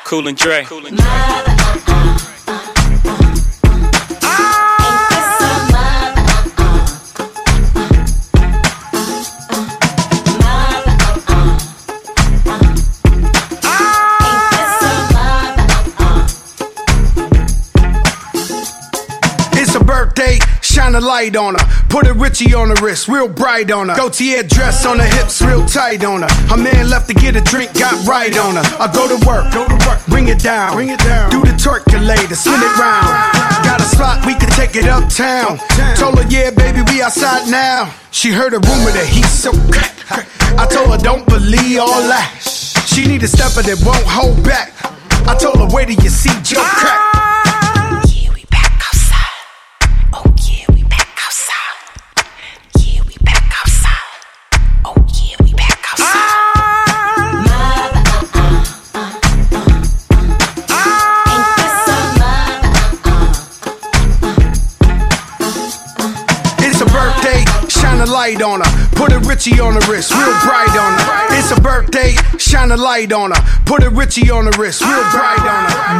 Cool and Dre. It's a birthday, shine a light on her. Put a Richie on the wrist, real bright on her. Gaultier dress on her hips, real tight on her. Her man left to get a drink, got right on her. I go to work, bring it down. Do the Turkulator, spin it round. Got a spot, we can take it uptown. Told her, yeah, baby, we outside now. She heard a rumor that he's so crack. I told her, don't believe all that. She need a stepper that won't hold back. I told her, wait till you see Joe crack. Light on her, put a Richie on the wrist, real bright on her. It's a birthday, shine a light on her, put a Richie on the wrist, real bright on her.